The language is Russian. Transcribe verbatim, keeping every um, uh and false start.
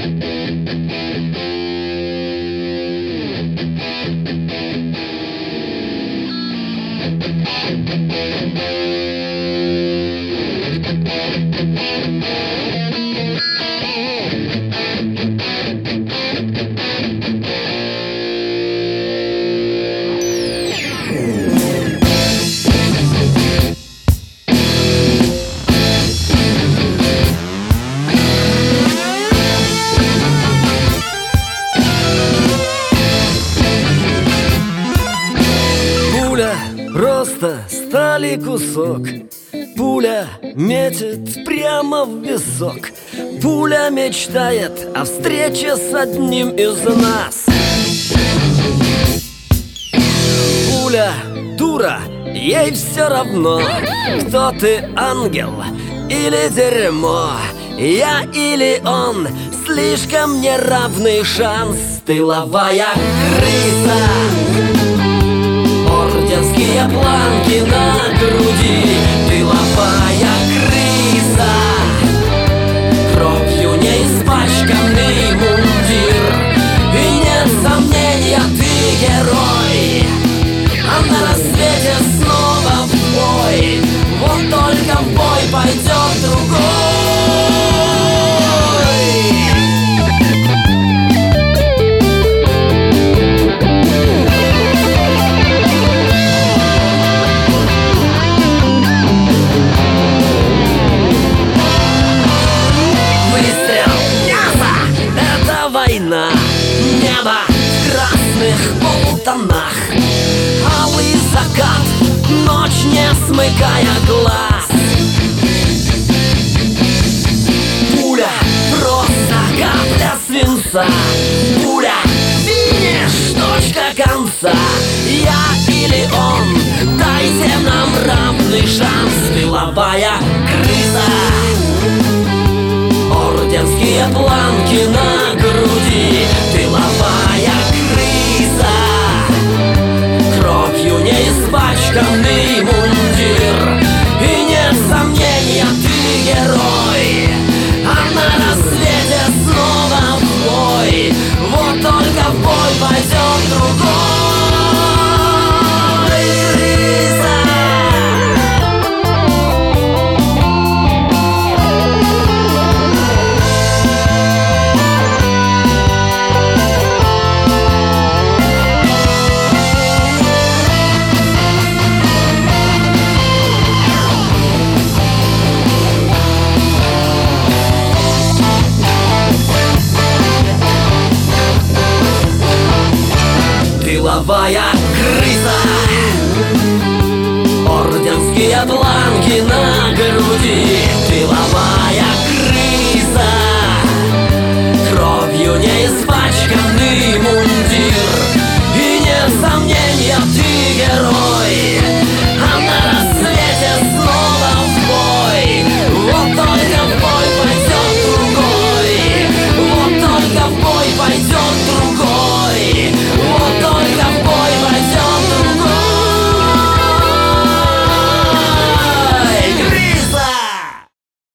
Просто стали кусок. Пуля метит прямо в висок. Пуля мечтает о встрече с одним из нас. Пуля дура, ей все равно, кто ты, ангел или дерьмо, я или он, слишком неравный шанс. Тыловая крыса, орденские планки на груди. Тыловая крыса, кровью не испачканный мундир. И нет сомнения, ты герой, а на рассвете снова в бой. Вот только в бой пойдет другой. Война, небо в красных полутонах, алый закат, ночь не смыкая глаз. Пуля просто капля свинца, пуля финиш, точка конца. Я или он, дайте нам равный шанс. Тыловая крыса, орденские планки на груди. Тыловая крыса, кровью не испачканный мундир. И нет сомнения, ты герой, а на рассвете снова в бой. Вот только в бой пойдет другой. Тыловая крыса, орденские бланки на